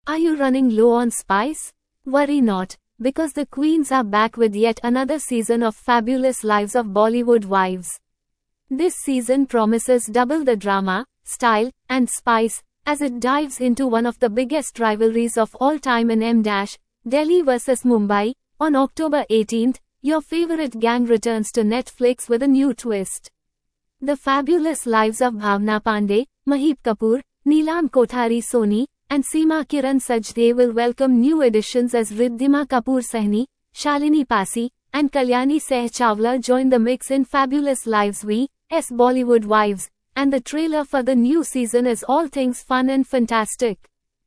Are you running low on spice? Worry not, because the queens are back with yet another season of Fabulous Lives of Bollywood Wives. This season promises double the drama, style, and spice, as it dives into one of the biggest rivalries of all time in Delhi vs Mumbai. On October 18, your favorite gang returns to Netflix with a new twist. The Fabulous Lives of Bhavna Pandey, Maheep Kapoor, Neelam Kothari Soni, and Seema Kiran Sajde will welcome new additions as Riddhima Kapoor Sahni, Shalini Pasi, and Kalyani Seh Chawla join the mix in Fabulous Lives vs Bollywood Wives, and the trailer for the new season is all things fun and fantastic.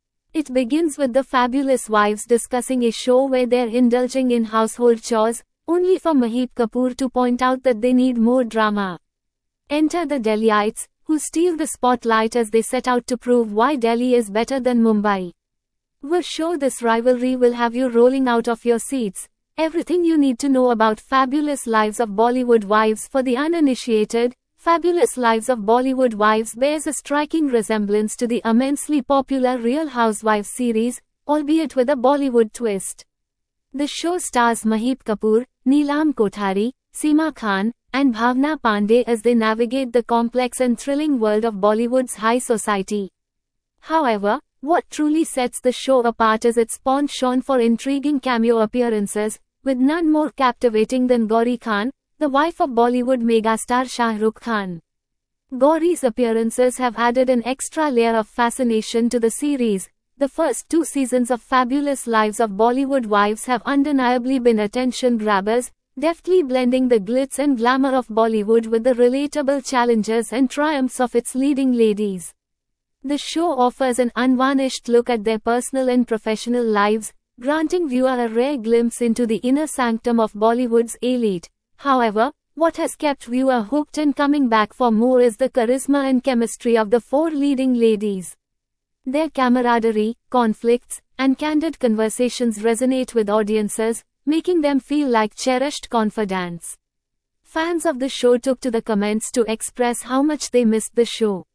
It begins with the Fabulous Wives discussing a show where they're indulging in household chores, only for Maheep Kapoor to point out that they need more drama. Enter the Delhiites, who steal the spotlight as they set out to prove why Delhi is better than Mumbai. We're sure this rivalry will have you rolling out of your seats. Everything you need to know about Fabulous Lives of Bollywood Wives. For the uninitiated, Fabulous Lives of Bollywood Wives bears a striking resemblance to the immensely popular Real Housewives series, albeit with a Bollywood twist. The show stars Maheep Kapoor, Neelam Kothari, Seema Khan, and Bhavna Pandey as they navigate the complex and thrilling world of Bollywood's high society. However, what truly sets the show apart is its penchant for intriguing cameo appearances, with none more captivating than Gauri Khan, the wife of Bollywood megastar Shah Rukh Khan. Gauri's appearances have added an extra layer of fascination to the series. The first 2 seasons of Fabulous Lives of Bollywood Wives have undeniably been attention grabbers, deftly blending the glitz and glamour of Bollywood with the relatable challenges and triumphs of its leading ladies. The show offers an unvarnished look at their personal and professional lives, granting viewer a rare glimpse into the inner sanctum of Bollywood's elite. However, what has kept viewer hooked and coming back for more is the charisma and chemistry of the 4 leading ladies. Their camaraderie, conflicts, and candid conversations resonate with audiences, making them feel like cherished confidants. Fans of the show took to the comments to express how much they missed the show.